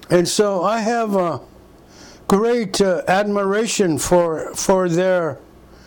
And so I have a great admiration for their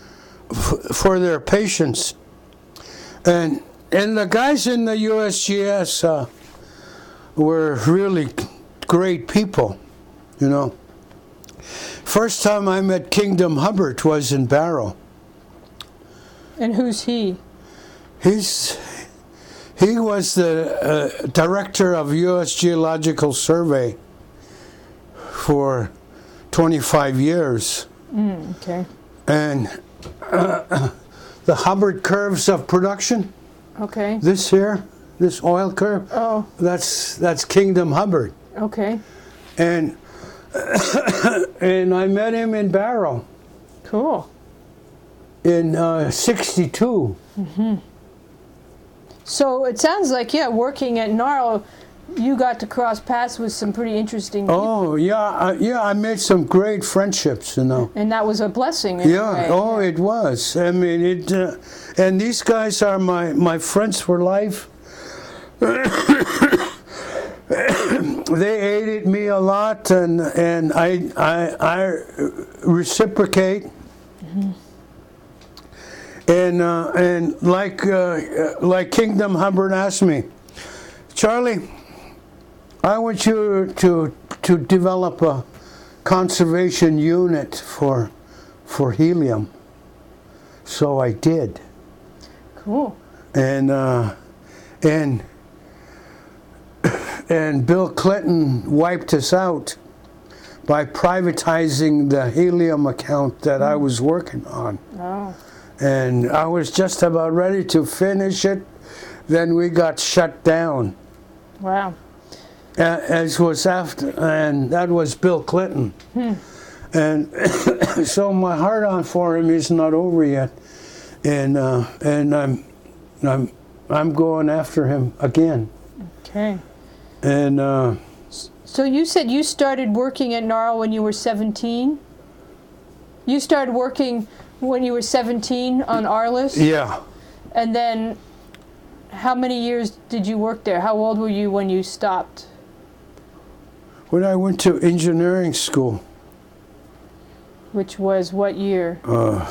patience. And the guys in the USGS were really great people, you know. First time I met Kingdom Hubbard was in Barrow. And who's he? He was the director of U.S. Geological Survey for 25 years. Okay. And the Hubbard curves of production. Okay. This here, this oil curve. Oh. That's Kingdom Hubbard. Okay. And and I met him in Barrow. Cool. In 62. Mm-hmm. So it sounds like, yeah, working at NARL, you got to cross paths with some pretty interesting people. Oh, yeah, I made some great friendships, you know. And that was a blessing in a way. Oh, it was. I mean, and these guys are my friends for life. They aided me a lot, and I reciprocate. Mm-hmm. And like Kingdom Hubbard asked me, Charlie, I want you to develop a conservation unit for helium. So I did. Cool. And Bill Clinton wiped us out by privatizing the helium account that I was working on. Oh. And I was just about ready to finish it. Then we got shut down. Wow. As was after, and that was Bill Clinton. And so my heart on for him is not over yet, and I'm going after him again. Okay. And so you said you started working at NARL when you were 17? You started working when you were 17 on Arliss? Yeah. And then how many years did you work there? How old were you when you stopped? When I went to engineering school. Which was what year?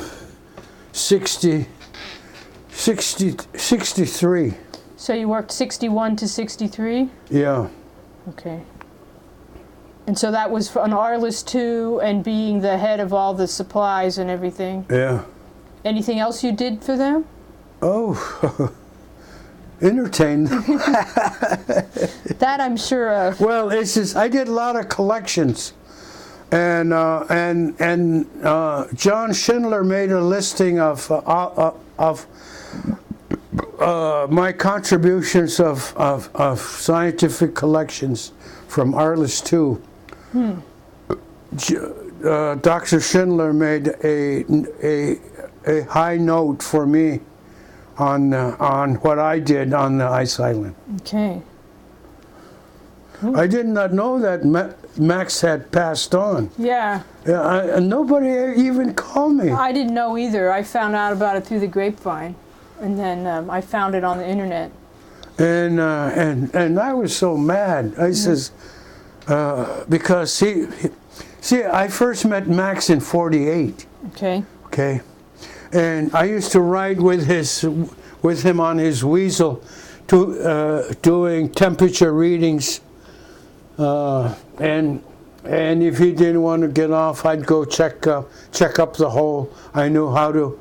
63. So you worked 61 to 63? Yeah. Okay. And so that was on Arliss too, and being the head of all the supplies and everything? Yeah. Anything else you did for them? Oh, entertain them. That I'm sure of. Well, it's just, I did a lot of collections. And John Schindler made a listing of my contributions of scientific collections from Arliss II. Dr. Schindler made a high note for me on what I did on the ice island. Okay. I did not know that Max had passed on. Yeah. Nobody even called me. I didn't know either. I found out about it through the grapevine, and then I found it on the internet. And I was so mad. I says, because I first met Max in '48. Okay. Okay, and I used to ride with him on his Weasel, doing temperature readings. And if he didn't want to get off, I'd go check up the hole. I knew how to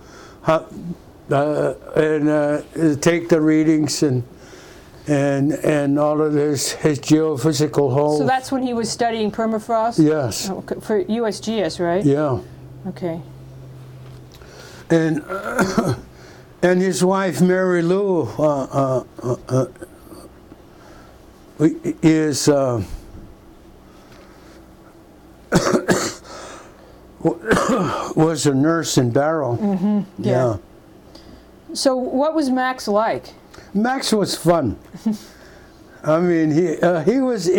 take the readings and all of his geophysical hole. So that's when he was studying permafrost? Yes. For USGS, right? Yeah. Okay. And his wife Mary Lou is was a nurse in Barrow. Mm-hmm. Yeah. So what was Max like? Max was fun. I mean, he was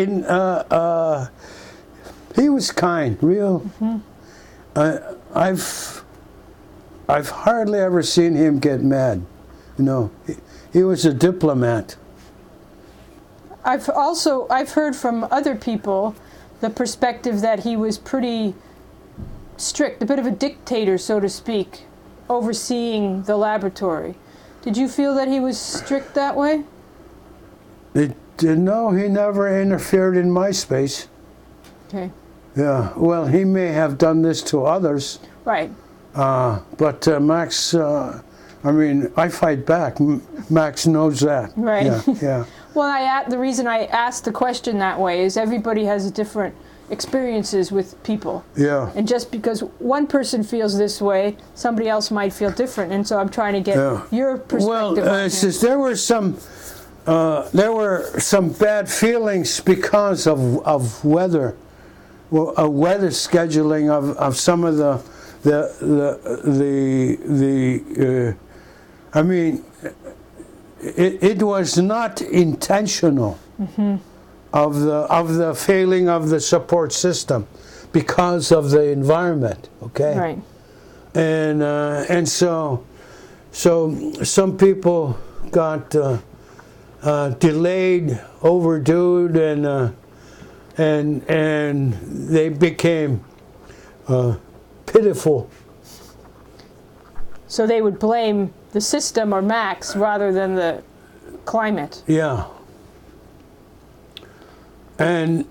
he was kind, real. Mm-hmm. I've hardly ever seen him get mad. You know, he was a diplomat. I've heard from other people the perspective that he was pretty strict, a bit of a dictator, so to speak, overseeing the laboratory. Did you feel that he was strict that way? No, he never interfered in my space. Okay. Yeah, well, he may have done this to others. Right. But Max, I mean, I fight back. Max knows that. Right. Yeah, yeah. Well, the reason I asked the question that way is everybody has different experiences with people. Yeah. And just because one person feels this way, somebody else might feel different. And so I'm trying to get your perspective. Well, on it's just, there were some bad feelings because of weather, weather scheduling of some of I mean, it was not intentional. Mm-hmm. Of the failing of the support system because of the environment, okay? Right. And so some people got delayed, overdue, and they became pitiful. So they would blame the system or Max rather than the climate. Yeah. And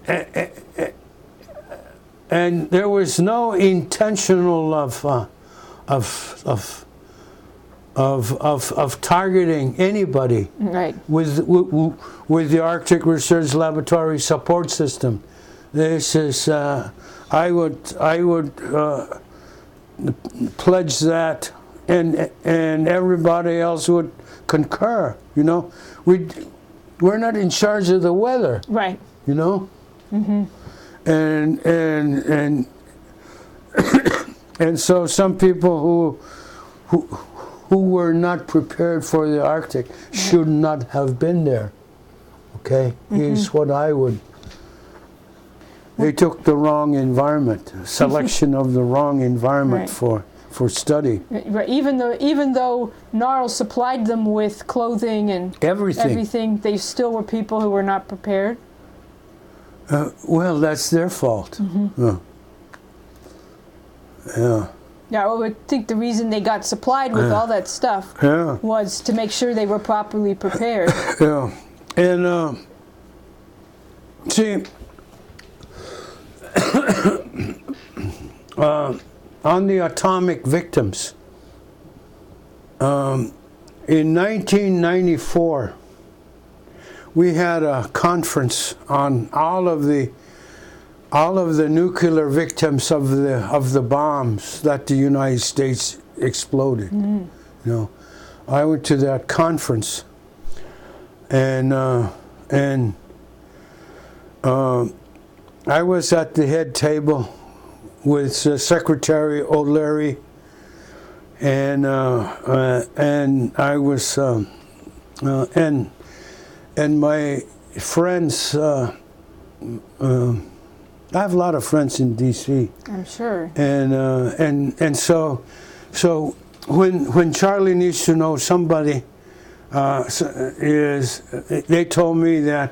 there was no intentional of targeting anybody. Right. With the Arctic Research Laboratory support system. This is I would pledge that, and everybody else would concur. You know, we're not in charge of the weather. Right. You know, mm-hmm. and so some people who were not prepared for the Arctic should not have been there. Okay, mm-hmm. Is what I would. They took the wrong environment, selection of the wrong environment right. for study. Right. Even though NARL supplied them with clothing and everything, they still were people who were not prepared. Well, that's their fault. Mm-hmm. Yeah. Yeah, I would think the reason they got supplied with all that stuff was to make sure they were properly prepared. Yeah. And see, on the atomic victims, in 1994, we had a conference on all of the nuclear victims of the bombs that the United States exploded. Mm-hmm. You know, I went to that conference, and I was at the head table with Secretary O'Leary, and I was and my friends. I have a lot of friends in D.C. I'm sure. And so when Charlie needs to know somebody, they told me that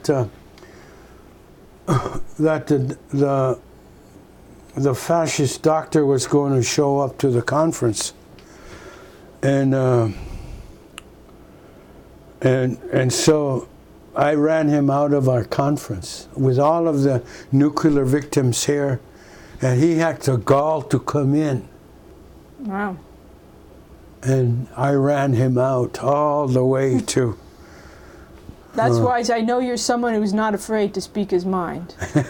the fascist doctor was going to show up to the conference, and so I ran him out of our conference with all of the nuclear victims here, and he had the gall to come in. Wow. And I ran him out all the way to... That's why I know you're someone who's not afraid to speak his mind.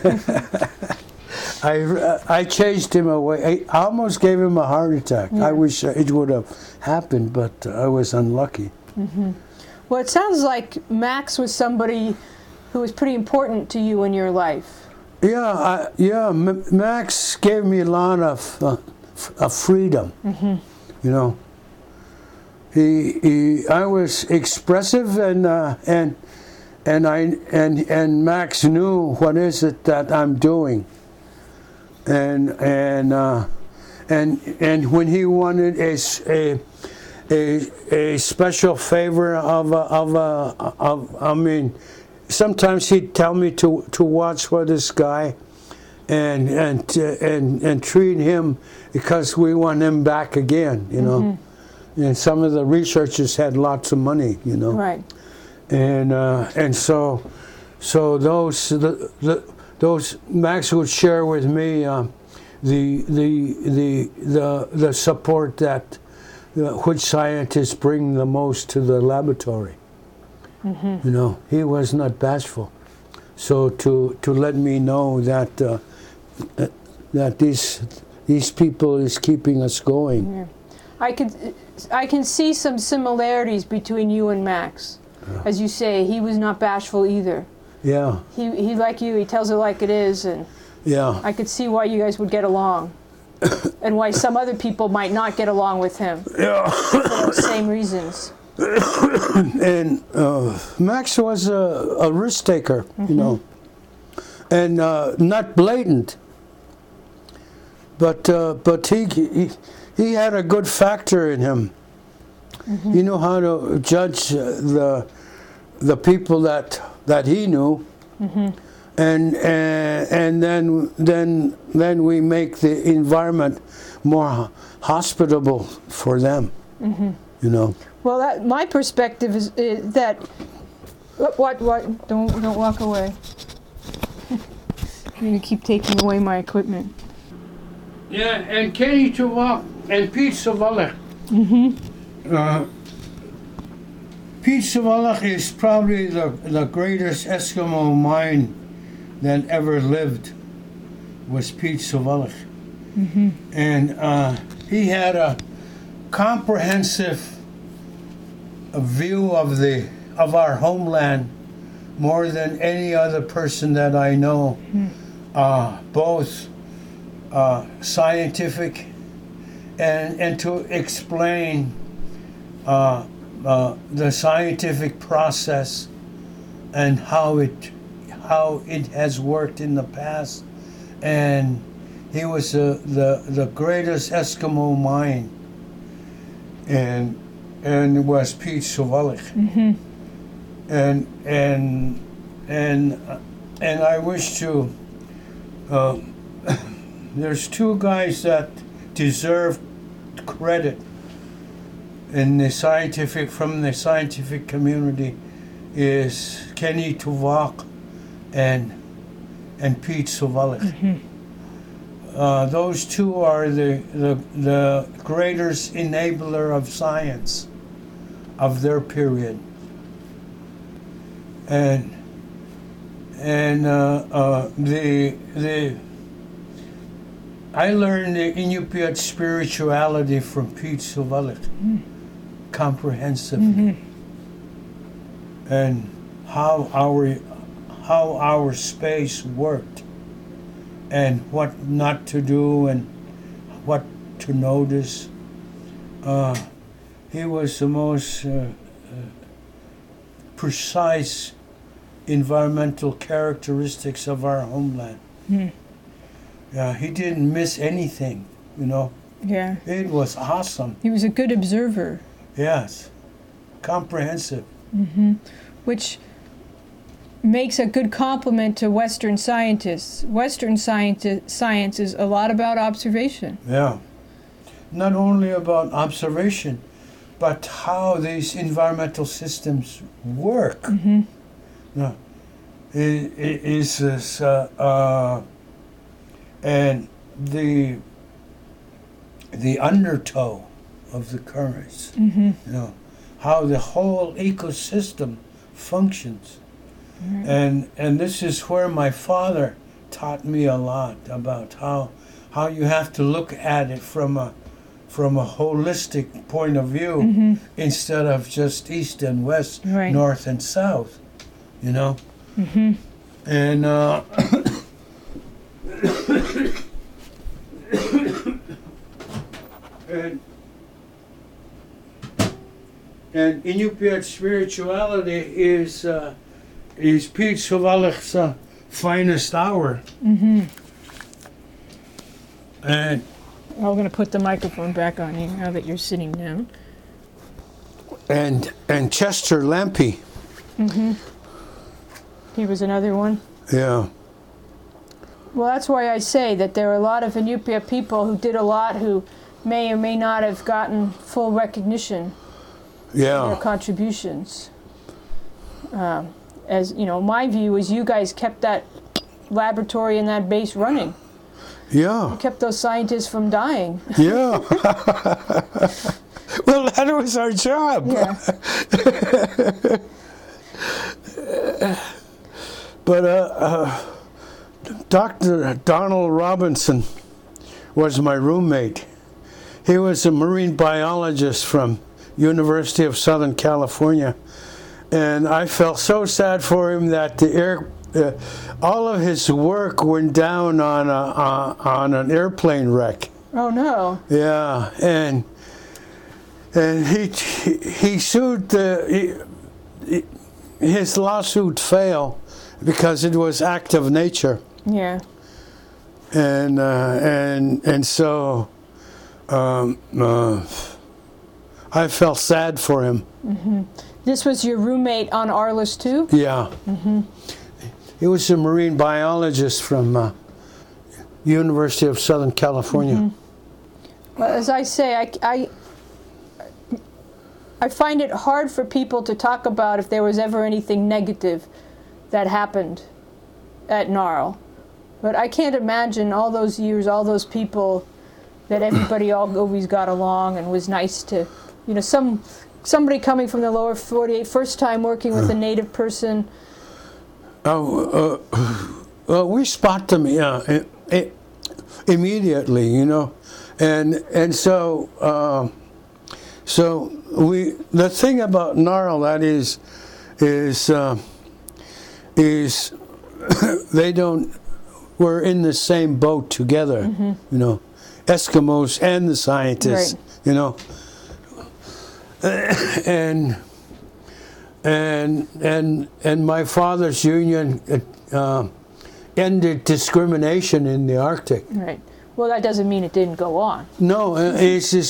I chased him away. I almost gave him a heart attack. Yeah. I wish it would have happened, but I was unlucky. Mm-hmm. Well, it sounds like Max was somebody who was pretty important to you in your life. Yeah, Max gave me a lot of freedom. Mm-hmm. You know, I was expressive, and Max knew what is it that I'm doing, and when he wanted a special favor I mean, sometimes he'd tell me to watch for this guy, and treat him because we want him back again, you know. And some of the researchers had lots of money, you know. Right. And so those Max would share with me the support that which scientists bring the most to the laboratory. You know, he was not bashful. So to let me know that that these people is keeping us going. Yeah. I can see some similarities between you and Max. As you say, he was not bashful either. Yeah. He like you, he tells it like it is, and Yeah. I could see why you guys would get along. And why some other people might not get along with him. Yeah. For those same reasons. And Max was a risk taker, you know, and not blatant, but he had a good factor in him. You know how to judge the people that he knew, and then we make the environment more hospitable for them. You know. Well, my perspective is that. What? Don't walk away. You're gonna keep taking away my equipment. Yeah, and Kenny Tuvok and Pete Sawalek. Pete Sawalek is probably the greatest Eskimo mine that ever lived. Was Pete Sawalek, and he had a comprehensive view of our homeland more than any other person that I know, both scientific and to explain the scientific process and how it has worked in the past. And he was the greatest Eskimo mind, and it was Pete Sawalek. And I wish to. There's two guys that deserve credit in the from the scientific community, is Kenny Tuvok and Pete Sawalek. Those two are the greatest enabler of science of their period. And I learned the Inupiat spirituality from Pete Sawalek comprehensively, and how our space worked, and what not to do and what to notice. He was the most precise environmental characteristics of our homeland. Yeah, he didn't miss anything, you know. Yeah. It was awesome. He was a good observer. Yes. Comprehensive. Which makes a good complement to Western scientists. Western science is a lot about observation. Yeah. Not only about observation, but how these environmental systems work. Yeah. It is this, and the undertow of the currents. You know, how the whole ecosystem functions. And this is where my father taught me a lot about how you have to look at it from a holistic point of view, instead of just east and west, north and south, you know. And and Inupiat spirituality is Pete Sawalek's finest hour. And I'm going to put the microphone back on you now that you're sitting down. And Chester Lampe. He was another one. Yeah. Well, that's why I say that there are a lot of Iñupiat people who did a lot who may or may not have gotten full recognition for their contributions. As you know, my view is you guys kept that laboratory and that base running. Yeah. You kept those scientists from dying. Yeah. Well, that was our job. Yeah. But Dr. Donald Robinson was my roommate. He was a marine biologist from University of Southern California, and I felt so sad for him that all of his work went down on an airplane wreck. Oh no. Yeah, and he sued his lawsuit failed because it was act of nature. Yeah. And so I felt sad for him. Mm-hmm. This was your roommate on Arliss too? Yeah. Mm-hmm. He was a marine biologist from University of Southern California. Mm-hmm. Well, as I say, I find it hard for people to talk about if there was ever anything negative that happened at NARL. But I can't imagine all those years, all those people, that everybody always got along and was nice to, you know, somebody coming from the lower 48, first time working with a native person. We spot them immediately, you know, and so the thing about NARL that is we're in the same boat together, mm-hmm. you know, Eskimos and the scientists, right. you know, and my father's union ended discrimination in the Arctic. Right. Well, that doesn't mean it didn't go on. No, it's just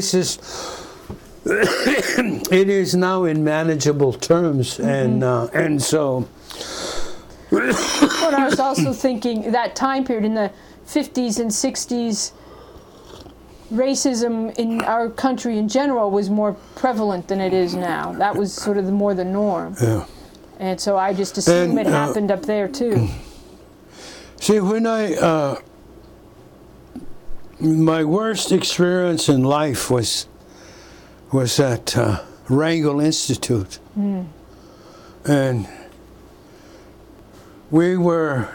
it is now in manageable terms, mm-hmm. and so. But I was also thinking that time period in the 50s and 60s, racism in our country in general was more prevalent than it is now. That was sort of more the norm. Yeah. And so I just assume it happened up there too. See, when my worst experience in life was at Wrangell Institute, and we were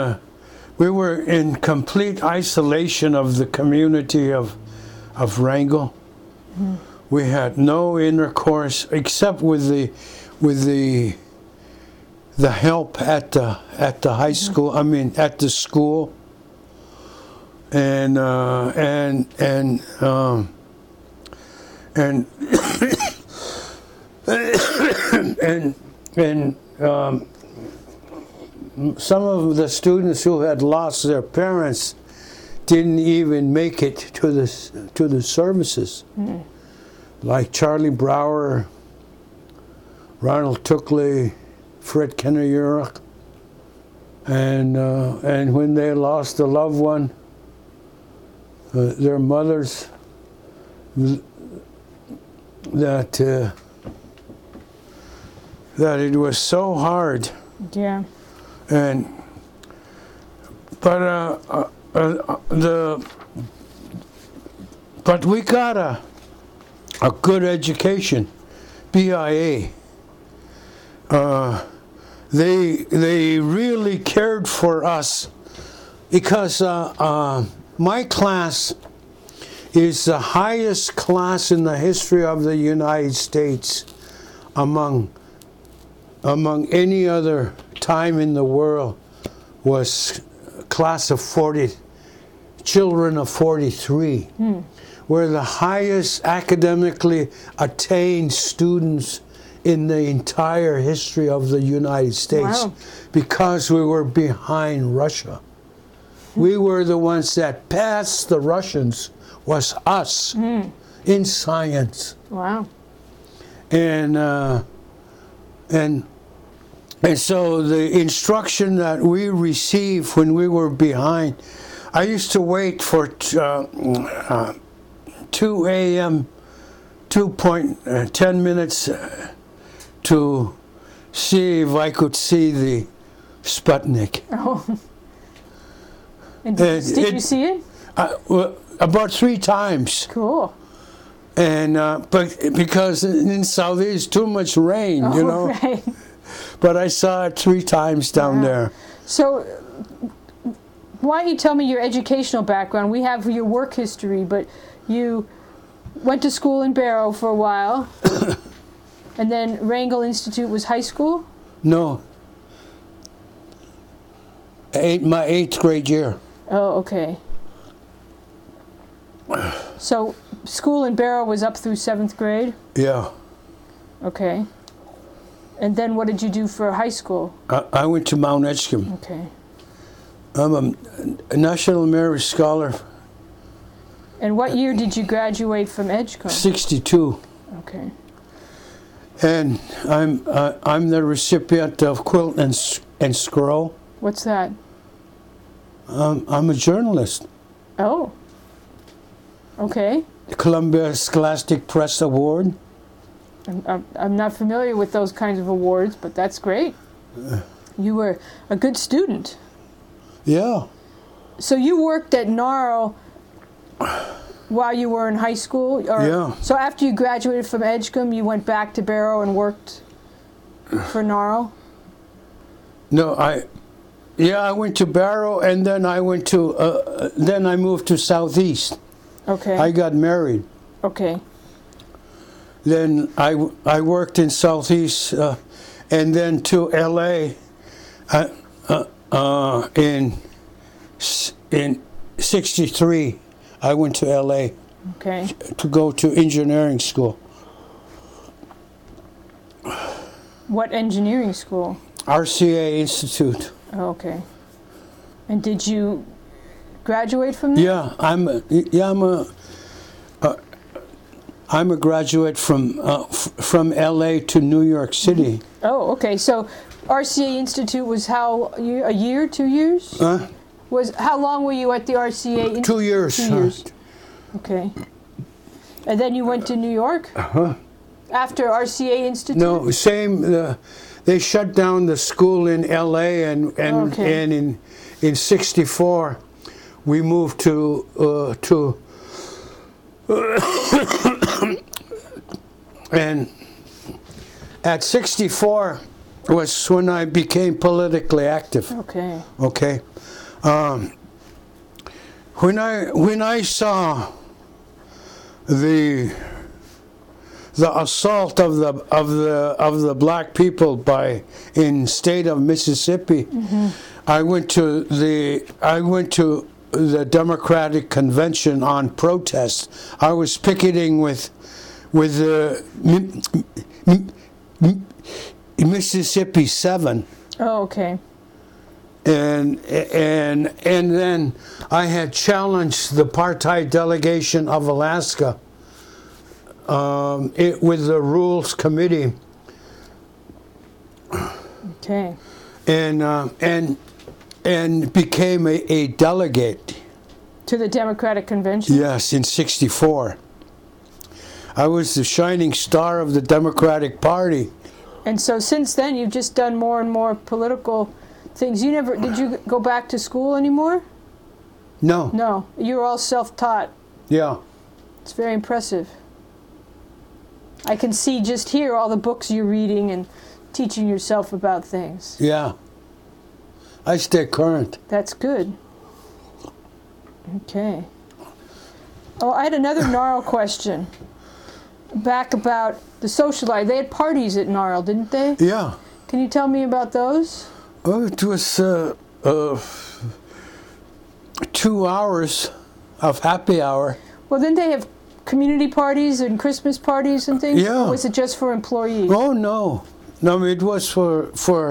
in complete isolation of the community of Wrangell. Mm. We had no intercourse except with the help at the high school. I mean, at the school, and some of the students who had lost their parents didn't even make it to the services, like Charlie Brower, Ronald Tuckley, Fred Kenner-Urich, and when they lost a loved one, their mothers, that it was so hard. Yeah. But we got a good education, BIA. They really cared for us because my class is the highest class in the history of the United States among any other time in the world. Was a class of 40, children of 43. We're the highest academically attained students in the entire history of the United States. Wow. Because we were behind Russia. We were the ones that passed the Russians, was us, in science. Wow. And And so the instruction that we received when we were behind, I used to wait for 2 a.m., 10 minutes to see if I could see the Sputnik. Oh. And did you see it? Well, about 3 times. Cool. And but because in Saudi it's too much rain, you know. Right. But I saw it 3 times down there. So, why don't you tell me your educational background? We have your work history, but you went to school in Barrow for a while, and then Wrangell Institute was high school? No. My 8th grade year. Oh, okay. So, school in Barrow was up through 7th grade? Yeah. Okay. And then what did you do for high school? I went to Mount Edgecombe. Okay. I'm a National Merit Scholar. And what year did you graduate from Edgecombe? 62. Okay. And I'm the recipient of Quilt and Scroll. What's that? I'm a journalist. Oh. Okay. The Columbia Scholastic Press Award. I'm not familiar with those kinds of awards, but that's great. You were a good student. Yeah. So you worked at NARL while you were in high school? Or, yeah. So after you graduated from Edgecombe, you went back to Barrow and worked for NARL? No, I went to Barrow, and then I went to then I moved to Southeast. Okay. I got married. Okay. Then I worked in Southeast, and then to L.A. In '63. I went to L.A. Okay. to go to engineering school. What engineering school? RCA Institute. Oh, okay. And did you graduate from there? Yeah, I'm a graduate from L.A. to New York City. Oh, okay. So RCA Institute was how, a year, 2 years? How long were you at the RCA Institute? 2 years. 2 years. Okay. And then you went to New York? Uh-huh. After RCA Institute? No, same. They shut down the school in L.A. and in '64 we moved to and at 64 was when I became politically active. Okay. Okay. When I saw the assault of the black people in state of Mississippi, mm-hmm. I went to the Democratic Convention on protest. I was picketing with the Mississippi 7. Oh, okay. And then I had challenged the apartheid delegation of Alaska with the Rules Committee. Okay. And became a delegate. To the Democratic Convention? Yes, in '64. I was the shining star of the Democratic Party. And so since then, you've just done more and more political things. Did you go back to school anymore? No. No. You were all self-taught. Yeah. It's very impressive. I can see just here all the books you're reading and teaching yourself about things. Yeah. I stay current. That's good. Okay. Oh, I had another NARL question. Back about the social life. They had parties at NARL, didn't they? Yeah. Can you tell me about those? Oh, it was 2 hours of happy hour. Well, didn't they have community parties and Christmas parties and things? Yeah. Or was it just for employees? Oh no, it was for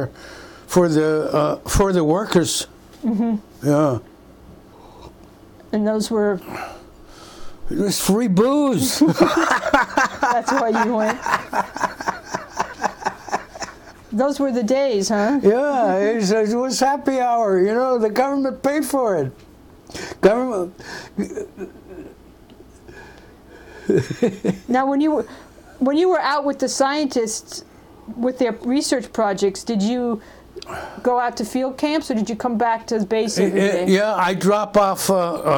the workers. Mm-hmm. Yeah. And those were. It was free booze. That's why you went. Those were the days, huh? Yeah, it was happy hour. You know, the government paid for it. Government. Now, when you were out with the scientists with their research projects, did you go out to field camps, or did you come back to the base every day? Yeah, I drop off.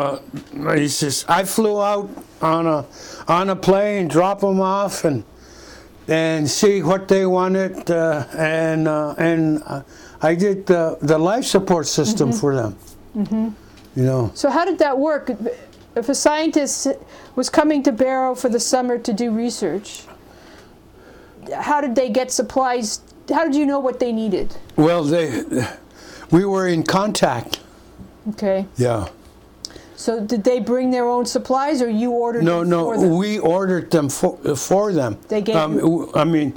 I flew out on a plane, drop them off, and see what they wanted, and I did the life support system for them. Mm-hmm. You know. So how did that work? If a scientist was coming to Barrow for the summer to do research, how did they get supplies? How did you know what they needed? Well, we were in contact. Okay. Yeah. So did they bring their own supplies, or you ordered them for them? No, we ordered them for them. They gave I mean,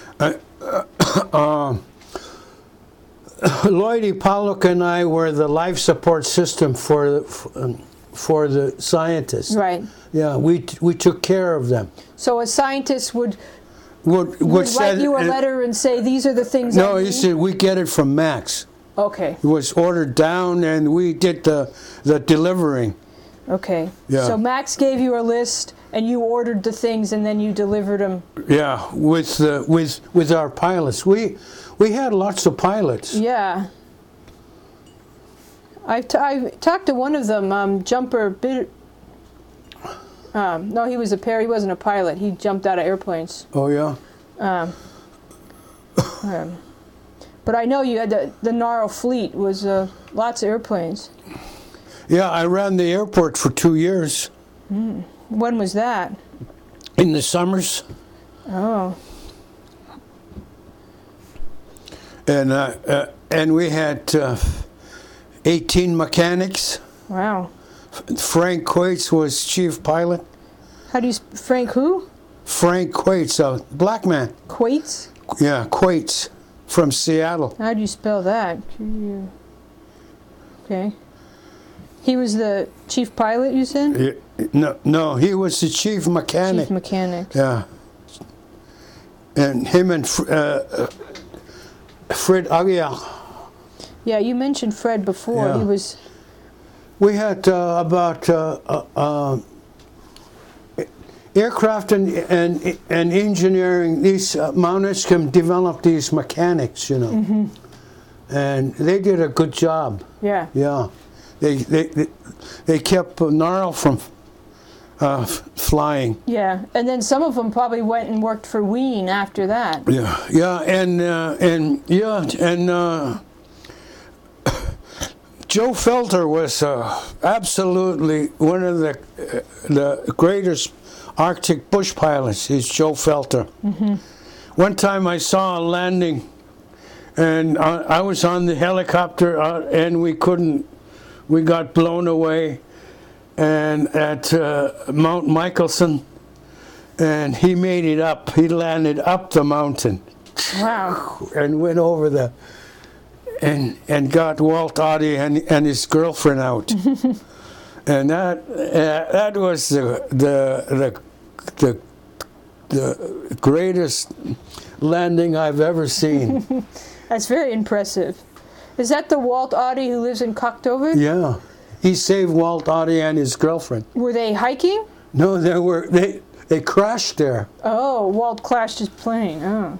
Lloyd Pollock and I were the life support system for the scientists. Right. Yeah, we took care of them. So a scientist would Would write you a letter and say, these are the things I No, need? he said, we get it from Max. Okay. It was ordered down, and we did the delivering. Okay. Yeah. So Max gave you a list, and you ordered the things, and then you delivered them. Yeah, with our pilots. We had lots of pilots. Yeah. I talked to one of them, Jumper Bid. No, he was a pair. He wasn't a pilot. He jumped out of airplanes. Oh yeah. But I know you had the Narl fleet was lots of airplanes. Yeah, I ran the airport for 2 years. When was that? In the summers. Oh. And we had 18 mechanics. Wow. Frank Quates was chief pilot. How do you Frank who? Frank Quates, a black man. Quates? Yeah, Quates from Seattle. How do you spell that? Okay. He was the chief pilot, you said? No, he was the chief mechanic. Chief mechanic. Yeah. And him and Fred Aguiar. Yeah, you mentioned Fred before. Yeah. He was. We had about aircraft and engineering. These mountains can develop these mechanics, you know, and they did a good job. Yeah. Yeah, they kept Narl from flying. Yeah, and then some of them probably went and worked for Wien after that. Yeah, and Joe Felter was absolutely one of the greatest Arctic bush pilots. He's Joe Felter. One time I saw a landing, and I was on the helicopter, and we got blown away, and at Mount Michelson, and he made it up. He landed up the mountain. Wow. And went over the. And got Walt Oddie and his girlfriend out, and that was the greatest landing I've ever seen. That's very impressive. Is that the Walt Oddie who lives in Cocktober? Yeah, he saved Walt Oddie and his girlfriend. Were they hiking? No, they crashed there. Oh, Walt crashed his plane. Oh.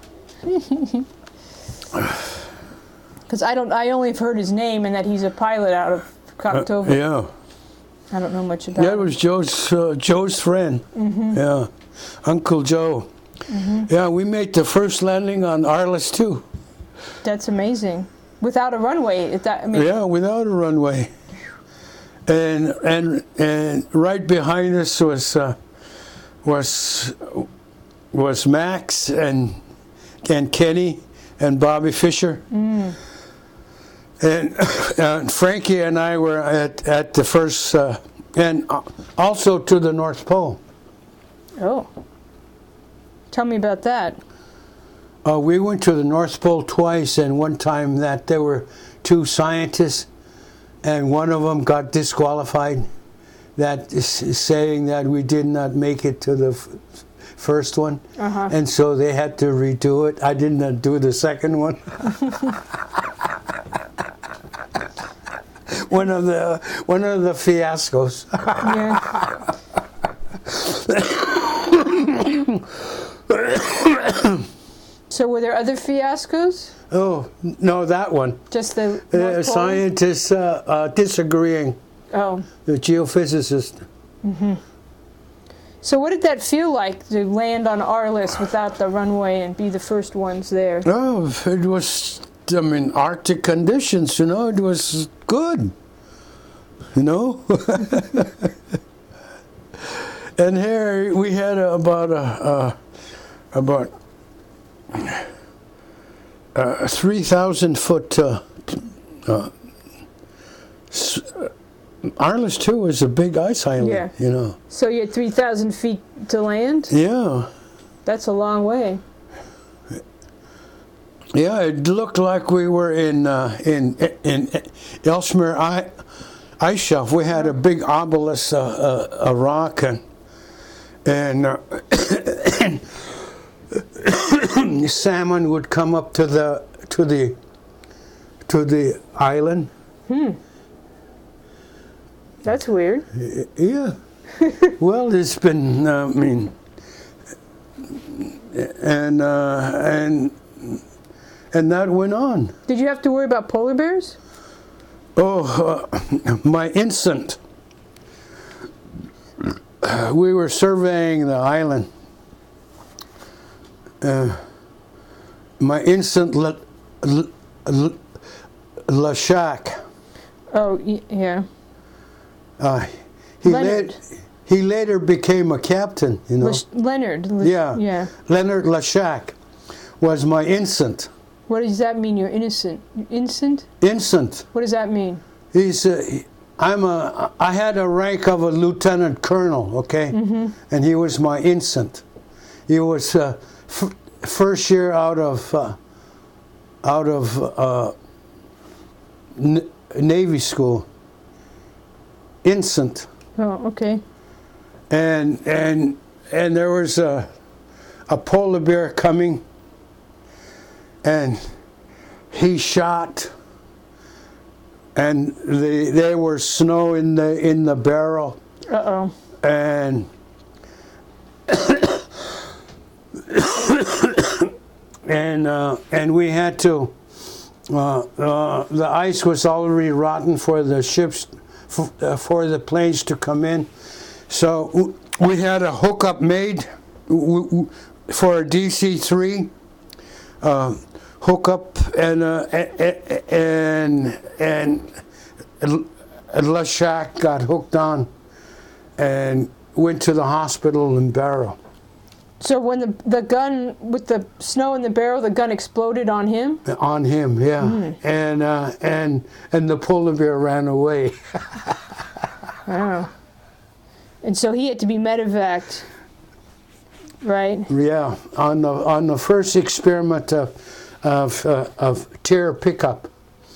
Because I only have heard his name and that he's a pilot out of Cocktober. Yeah. I don't know much about him. That was Joe's friend. Yeah, Uncle Joe. Yeah, we made the first landing on Arliss too. That's amazing. Without a runway, yeah, without a runway. And right behind us was Max and Kenny and Bobby Fischer. And Frankie and I were at the first, and also to the North Pole. Oh. Tell me about that. We went to the North Pole twice, and one time that there were two scientists, and one of them got disqualified, that is saying that we did not make it to the first one, Uh-huh. and so they had to redo it. I didn't do the second one. One of the fiascos. Yeah. So were there other fiascos? Oh no, that one. Just the North Pole? Scientists disagreeing. Oh. The geophysicist. So what did that feel like to land on Arliss without the runway and be the first ones there? Oh, it was, I mean, Arctic conditions, you know, it was good, you know. And here we had about 3,000 foot, Arliss too is a big ice island, Yeah. you know. So you had 3,000 feet to land? Yeah. That's a long way. Yeah, it looked like we were in Ellesmere ice shelf. We had a big obelisk, a rock, and salmon would come up to the island. That's weird. Yeah. Well, it's been, I mean, and that went on. Did you have to worry about polar bears? Oh, my instant. We were surveying the island. My instant Lashak. Oh, yeah. Leonard. He later became a captain, you know. Leonard. Yeah. Yeah. Leonard Lashak was my instant. What does that mean? You're innocent. You're innocent? Instant. What does that mean? I had a rank of a lieutenant colonel, okay, and he was my instant. He was first year out of Navy school. Instant. Oh, okay. And there was a polar bear coming, and he shot, and there was snow in the barrel. Uh-oh. And and we had to. The ice was already rotten for the ships, for the planes to come in. So we had a hookup made for a DC-3 hookup, and Lashak got hooked on and went to the hospital in Barrow. So when the gun, with the snow in the barrel, the gun exploded on him? On him, yeah. And the polar bear ran away. Wow. And so he had to be medevaced, right? Yeah, on the first experiment of tear pickup,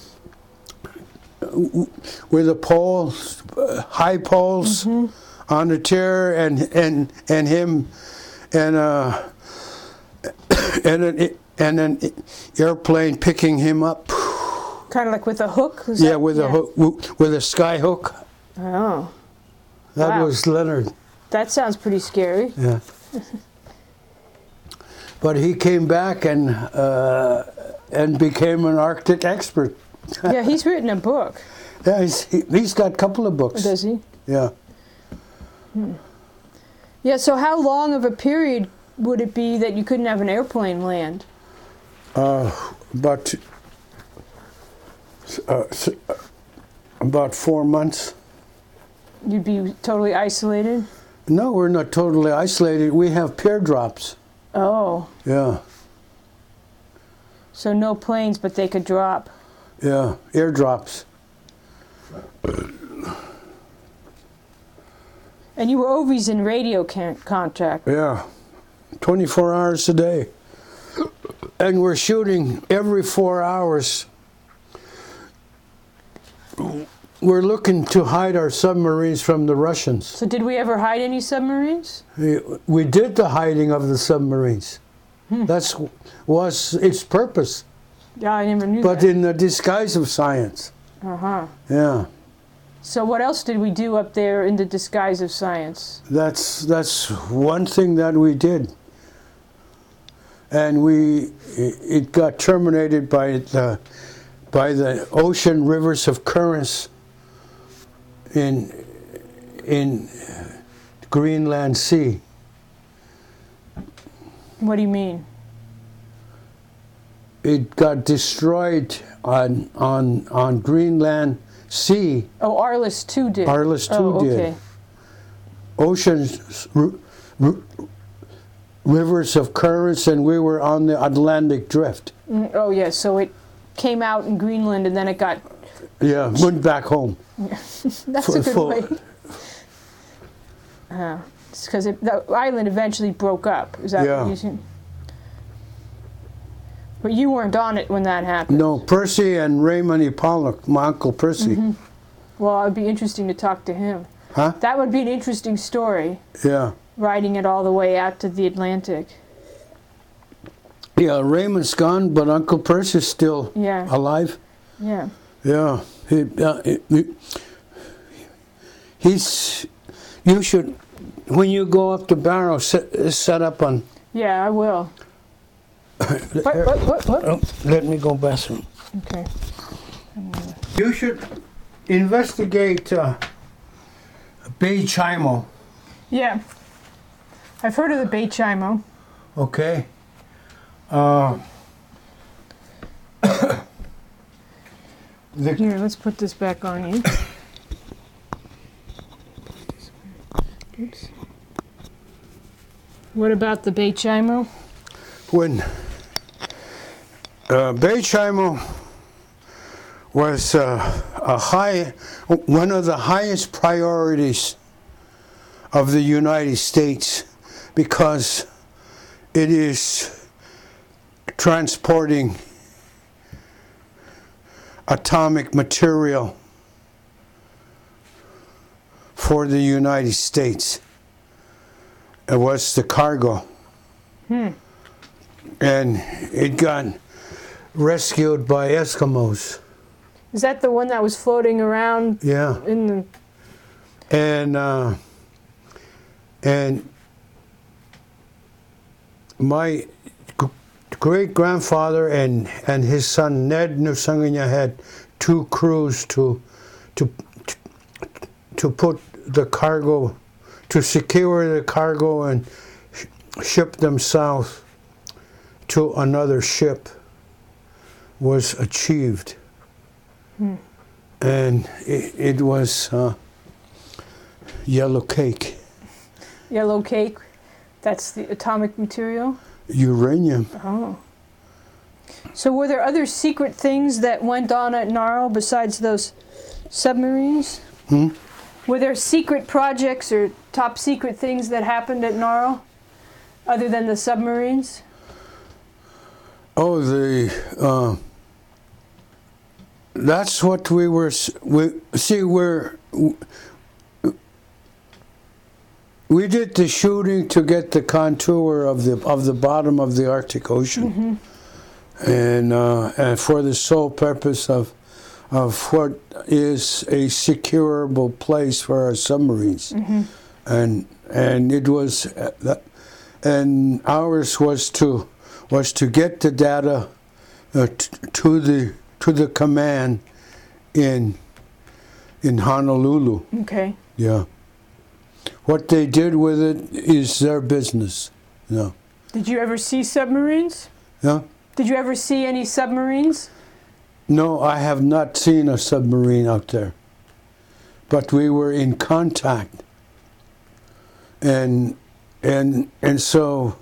with the poles, high poles on the tear, and him, and an airplane picking him up. Kind of like with a hook? Yeah, with a hook, with a sky hook. Oh. That Wow. was Leonard. That sounds pretty scary. Yeah. But he came back and became an Arctic expert. Yeah, he's written a book. Yeah, he's got a couple of books. Does he? Yeah. Yeah, so how long of a period would it be that you couldn't have an airplane land? About 4 months. You'd be totally isolated? No, we're not totally isolated. We have pear drops. Oh. Yeah. So no planes, but they could drop. Yeah, airdrops. And you were always in radio contact. Yeah, 24 hours a day. And we're shooting every 4 hours. were looking to hide our submarines from the Russians. So did we ever hide any submarines? We did the hiding of the submarines. That's was its purpose, Yeah, I never knew but that. in the disguise of science. Uh-huh. Yeah, So what else did we do up there in the disguise of science? that's one thing that we did, and it got terminated by the ocean rivers of currents in Greenland Sea. What do you mean? It got destroyed on Greenland Sea. Oh, Arliss 2 did. Arliss 2 oh, did. okay. Oceans, rivers of currents, and we were on the Atlantic Drift. Oh, yeah, so it came out in Greenland and then it got... Yeah, went back home. That's a good way. It's because the island eventually broke up. Is that Yeah. what you see? But you weren't on it when that happened. No, Percy and Raymond E. Pollock, my Uncle Percy. Well, it would be interesting to talk to him. Huh? That would be an interesting story, Yeah. riding it all the way out to the Atlantic. Yeah, Raymond's gone, but Uncle Percy's still Yeah. alive. Yeah. Yeah. He's. You should, when you go up to Barrow, set up on. Yeah, I will. What? Oh, let me go bathroom. Okay. You should investigate Bay Chimo. Yeah. I've heard of the Bay Chimo. Okay. Here, let's put this back on you. Oops. What about the Bay Chimo? When Bay Chimo was one of the highest priorities of the United States, because it is transporting atomic material for the United States. It was the cargo. And it got rescued by Eskimos. Is that the one that was floating around Yeah. in the... And my great-grandfather and his son Ned Nusanganya had two crews to put the cargo, to secure the cargo and ship them south to another ship, was achieved. And it was yellow cake. Yellow cake? That's the atomic material? Uranium. Oh. So were there other secret things that went on at Narl besides those submarines? Were there secret projects or top secret things that happened at Narl other than the submarines? Oh, that's what we were. We did the shooting to get the contour of the bottom of the Arctic Ocean, and for the sole purpose of what is a securable place for our submarines, and it was and ours was to get the data to the command in Honolulu. Okay. Yeah. What they did with it is their business. Yeah. Did you ever see submarines? Yeah. Did you ever see any submarines? No, I have not seen a submarine out there. But we were in contact. And so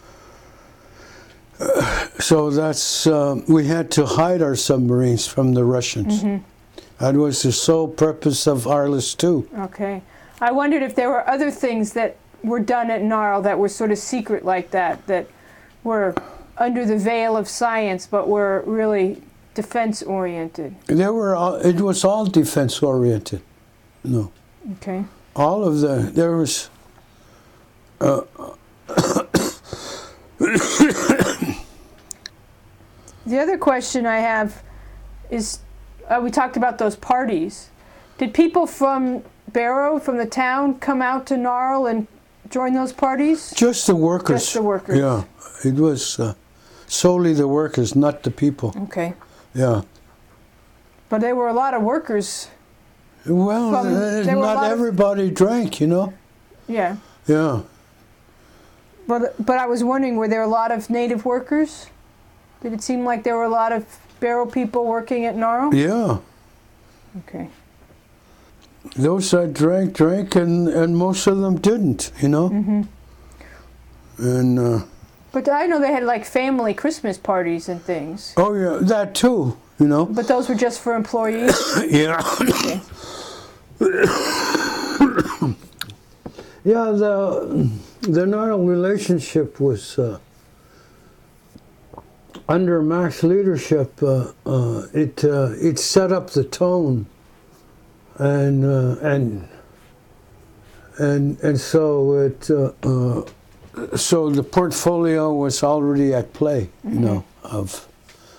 that's we had to hide our submarines from the Russians. That was the sole purpose of Arliss 2. Okay. I wondered if there were other things that were done at Narl that were sort of secret like that were under the veil of science but were really defense oriented? It was all defense oriented. No, Okay. all of there was. The other question I have is, we talked about those parties. Did people from Barrow, from the town, come out to Gnarl and join those parties? Just the workers. Just the workers. Yeah, it was solely the workers, not the people. Okay. Yeah. But there were a lot of workers. Well, there were a not lot of- everybody drank, you know. Yeah. Yeah. But I was wondering, were there a lot of native workers? Did it seem like there were a lot of Barrow people working at Gnarl? Yeah. Okay. Those that drank, and most of them didn't, you know. Mm-hmm. And But I know they had like family Christmas parties and things. oh yeah, that too, you know. But those were just for employees? Yeah. Okay. Yeah, the Gnarl relationship was under Mac's leadership. It set up the tone, and so it so the portfolio was already at play, you know, of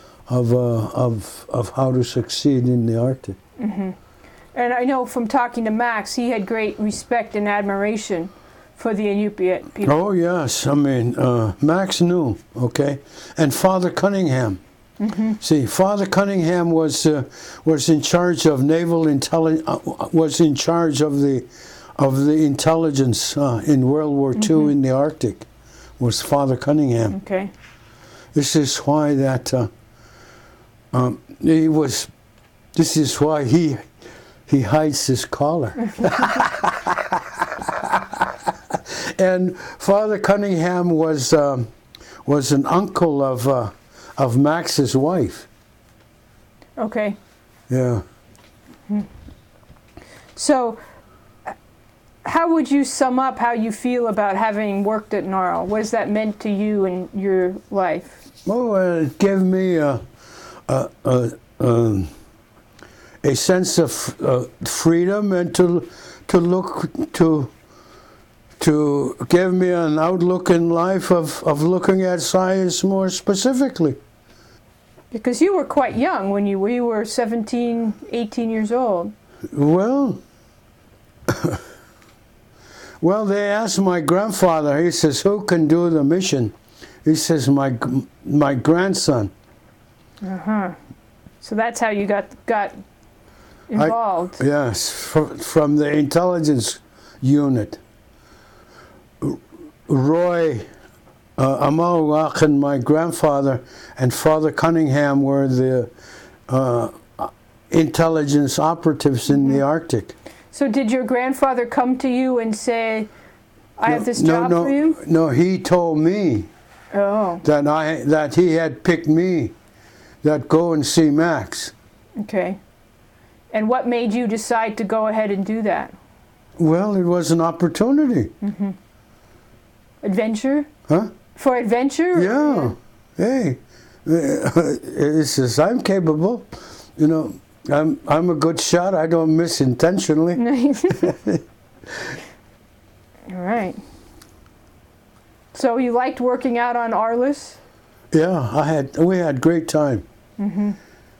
how to succeed in the Arctic. Mm-hmm. And I know from talking to Max, he had great respect and admiration for the Inupiat people. Oh yes, I mean Max knew, okay, and Father Cunningham. Mm-hmm. See, Father Cunningham was in charge of naval was in charge of the intelligence in World War II in the Arctic. Was Father Cunningham? Okay. This is why that he was. This is why he hides his collar. And Father Cunningham was an uncle of Max's wife. Okay. Yeah. So, how would you sum up how you feel about having worked at Gnarl? What has that meant to you in your life? Oh, it gave me a sense of freedom, and to give me an outlook in life of looking at science more specifically. Because you were quite young when you were 17, 18 years old. Well, well, they asked my grandfather. He says, "Who can do the mission?" He says, "My grandson." Uh-huh. So that's how you got involved. Yes, from the intelligence unit. Roy Amalwak and my grandfather and Father Cunningham were the intelligence operatives in the Arctic. So did your grandfather come to you and say, "I have this job for you"? No, he told me Oh, that he had picked me, that go and see Max. okay. And what made you decide to go ahead and do that? Well, it was an opportunity. Adventure? Huh? For adventure? Yeah. Hey, it says I'm capable. You know, I'm a good shot. I don't miss intentionally. All right. So you liked working out on Arliss? Yeah, we had great time. Mm-hmm.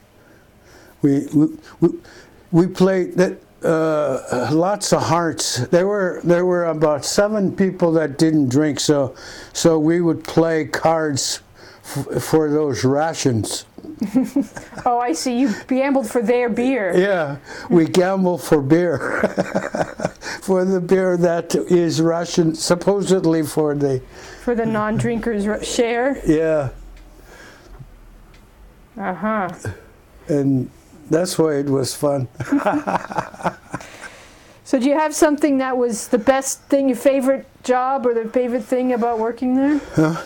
We played that. Lots of hearts. There were about 7 people that didn't drink, so we would play cards for those rations. Oh, I see. You gambled for their beer. Yeah, we gambled for beer, for the beer that is ration supposedly for the non-drinkers share. Yeah. Uh-huh. And that's why it was fun. So do you have something that was the best thing, your favorite job or the favorite thing about working there?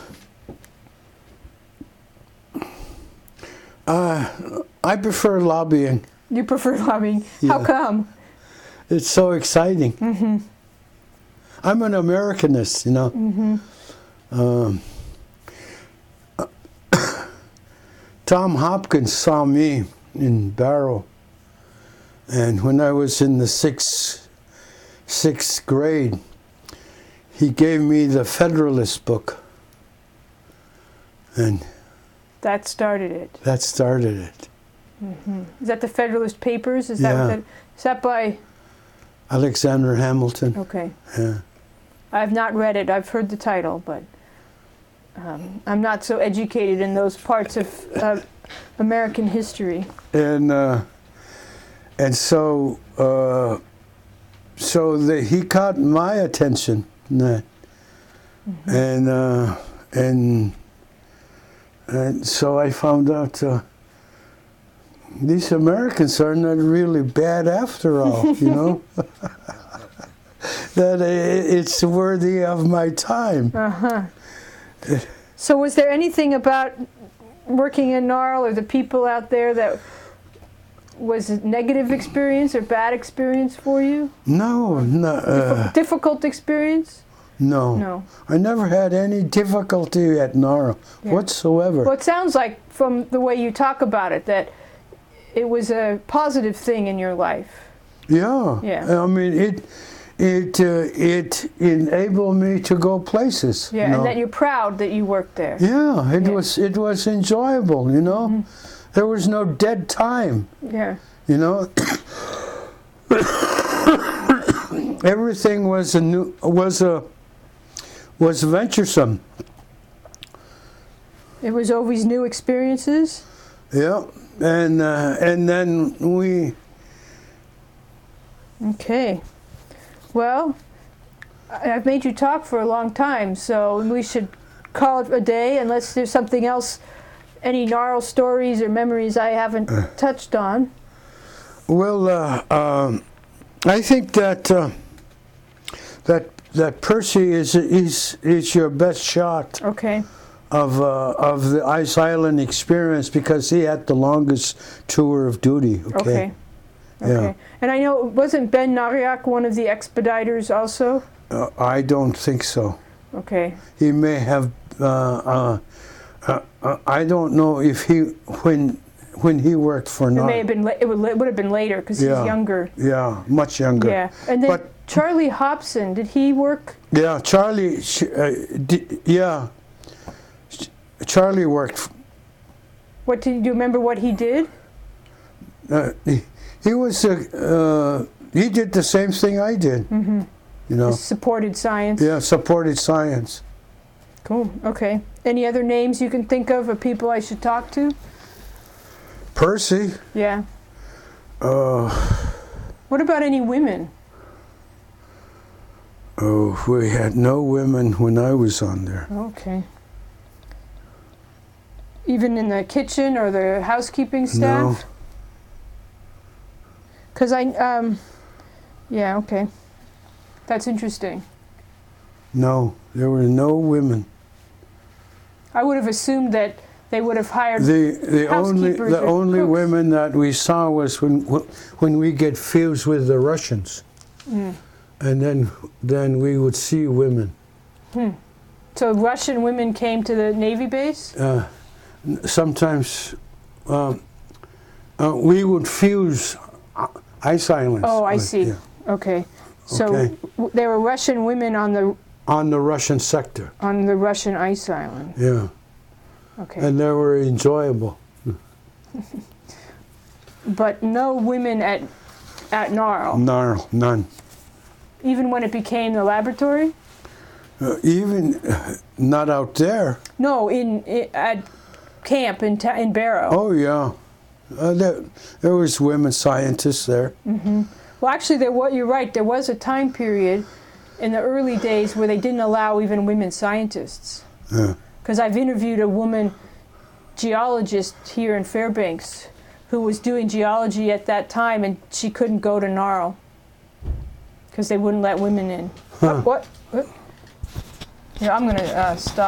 I prefer lobbying. You prefer lobbying. How Yeah. come? It's so exciting. Mm-hmm. I'm an Americanist, you know. Mm-hmm. Tom Hopkins saw me in Barrow, and when I was in the sixth grade, he gave me the Federalist book, and that started it. That started it. Mm-hmm. Is that the Federalist Papers? Is Yeah. that is that by Alexander Hamilton. Okay. Yeah. I've not read it. I've heard the title, but I'm not so educated in those parts of American history. And so he caught my attention in that. Mm-hmm. And so I found out these Americans are not really bad after all, you know. That it's worthy of my time. Uh-huh. So was there anything about working in NARL or the people out there that was a negative experience or bad experience for you? No. Difficult experience? No. No. I never had any difficulty at NARL whatsoever. Well, it sounds like from the way you talk about it that it was a positive thing in your life. Yeah. Yeah. I mean, it enabled me to go places. Yeah, you know? and that you're proud that you worked there. Yeah, it was enjoyable, you know. Mm-hmm. There was no dead time. Yeah. You know. Everything was venturesome. It was always new experiences. Yeah, and then we. Okay. Well, I've made you talk for a long time, so we should call it a day unless there's something else, any NARL stories or memories I haven't touched on. Well, I think that Percy is your best shot. Okay. Of the Ice Island experience because he had the longest tour of duty. Okay. Yeah. And I know, wasn't Ben Nariak one of the expediters also? I don't think so. Okay. He may have. I don't know if he when he worked for. It may have been. It would have been later because he's younger. Yeah, much younger. Yeah, and then Charlie Hobson, did he work? Yeah, Charlie. Charlie worked. What do you remember? What he did? He was. He did the same thing I did. Mm-hmm. You know. Supported science. Yeah, supported science. Cool. Okay. Any other names you can think of people I should talk to? Percy. Yeah. What about any women? Oh, we had no women when I was on there. Okay. Even in the kitchen or the housekeeping staff? No. Because yeah, okay. That's interesting. No, there were no women. I would have assumed that they would have hired the only cooks. women that we saw was when we get fused with the Russians, and then we would see women. So Russian women came to the Navy base? Sometimes we would fuse ice islands. Oh, I see. Yeah. Okay. So there were Russian women on the Russian sector. On the Russian ice island. Yeah. Okay. And they were enjoyable. But no women at NARL? NARL, none. Even when it became the laboratory? Even not out there. No, at camp in Barrow. Oh yeah, there was women scientists there. Mm-hmm. Well, actually, you're right. There was a time period in the early days where they didn't allow even women scientists. Because I've interviewed a woman geologist here in Fairbanks who was doing geology at that time, and she couldn't go to NARL because they wouldn't let women in. What? Yeah, I'm going to stop.